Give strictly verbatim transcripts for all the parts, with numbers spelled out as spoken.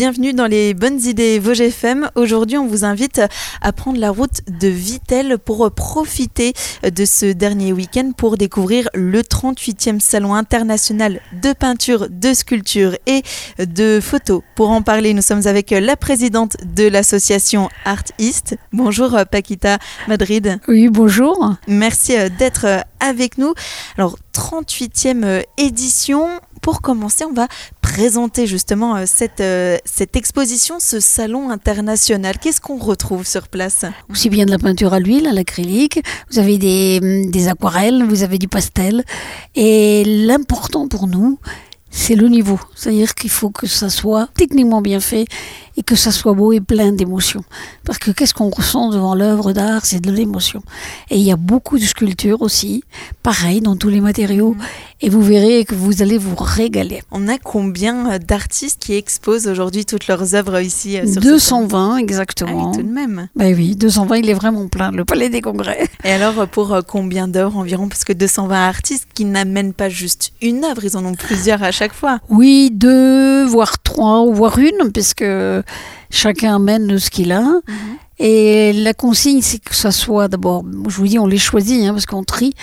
bienvenue dans les bonnes idées Vosges F M. Aujourd'hui, on vous invite à prendre la route de Vittel pour profiter de ce dernier week-end pour découvrir le trente-huitième Salon international de peinture, de sculpture et de photos. Pour en parler, nous sommes avec la présidente de l'association Art East. Bonjour Paquita Madrid. Oui, bonjour. Merci d'être avec nous. Alors, trente-huitième édition. Pour commencer, on va présenter justement cette, cette exposition, ce salon international. Qu'est-ce qu'on retrouve sur place ? Aussi bien de la peinture à l'huile, à l'acrylique, vous avez des, des aquarelles, vous avez du pastel. Et l'important pour nous, c'est le niveau. C'est-à-dire qu'il faut que ça soit techniquement bien fait et que ça soit beau et plein d'émotions. Parce que qu'est-ce qu'on ressent devant l'œuvre d'art ? C'est de l'émotion. Et il y a beaucoup de sculptures aussi, pareil, dans tous les matériaux. Mmh. Et vous verrez que vous allez vous régaler. On a combien d'artistes qui exposent aujourd'hui toutes leurs œuvres ici sur deux cent vingt exactement. Ah oui, tout de même. Ben oui, deux cent vingt, il est vraiment plein, le Palais des Congrès. Et alors, pour combien d'œuvres environ ? Parce que deux cent vingt artistes qui n'amènent pas juste une œuvre, ils en ont plusieurs à chaque fois. Oui, deux, voire trois, voire une, parce que chacun amène ce qu'il a. Mmh. Et la consigne, c'est que ça soit d'abord, je vous dis, on les choisit, hein, parce qu'on trie,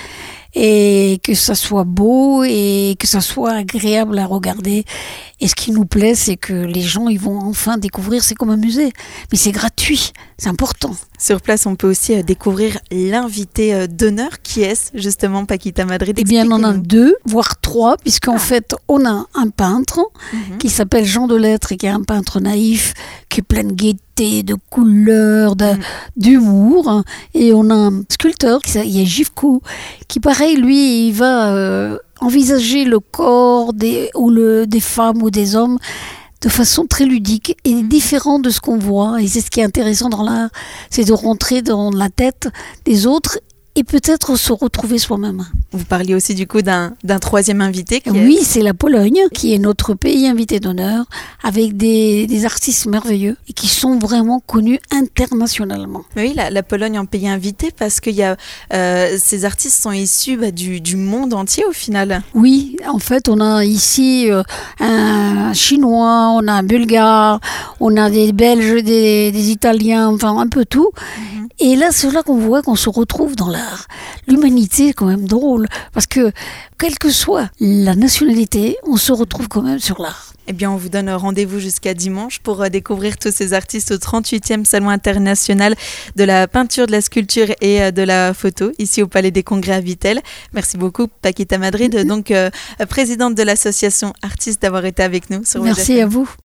et que ça soit beau et que ça soit agréable à regarder. Et ce qui nous plaît, c'est que les gens, ils vont enfin découvrir, c'est comme un musée, mais c'est gratuit, c'est important. Sur place, on peut aussi découvrir l'invité d'honneur. Qui est-ce, justement, Paquita Madrid ? Eh bien, on en a deux, voire trois, puisqu'en ah. fait, on a un peintre mm-hmm. qui s'appelle Jean Delettre et qui est un peintre naïf, qui est plein de gaieté, de couleurs, de, mm. d'humour. Et on a un sculpteur, qui est Givko, qui, pareil, lui, il va euh, envisager le corps des, ou le, des femmes ou des hommes de façon très ludique et différente de ce qu'on voit. Et c'est ce qui est intéressant dans l'art, c'est de rentrer dans la tête des autres et peut-être se retrouver soi-même. Vous parliez aussi du coup d'un, d'un troisième invité. Qui oui, est... c'est la Pologne, qui est notre pays invité d'honneur, avec des, des artistes merveilleux et qui sont vraiment connus internationalement. Oui, la, la Pologne en pays invité parce que y a, euh, ces artistes sont issus bah, du, du monde entier au final. Oui, en fait, on a ici euh, un Chinois, on a un Bulgare, on a des Belges, des, des Italiens, enfin un peu tout. Mm-hmm. Et là, c'est là qu'on voit qu'on se retrouve dans l'art. L'humanité est quand même drôle, parce que, quelle que soit la nationalité, on se retrouve quand même sur l'art. Eh bien, on vous donne rendez-vous jusqu'à dimanche pour découvrir tous ces artistes au trente-huitième Salon international de la peinture, de la sculpture et de la photo, ici au Palais des Congrès à Vittel. Merci beaucoup, Paquita Madrid, donc euh, présidente de l'association Art East, d'avoir été avec nous sur Merci à vous.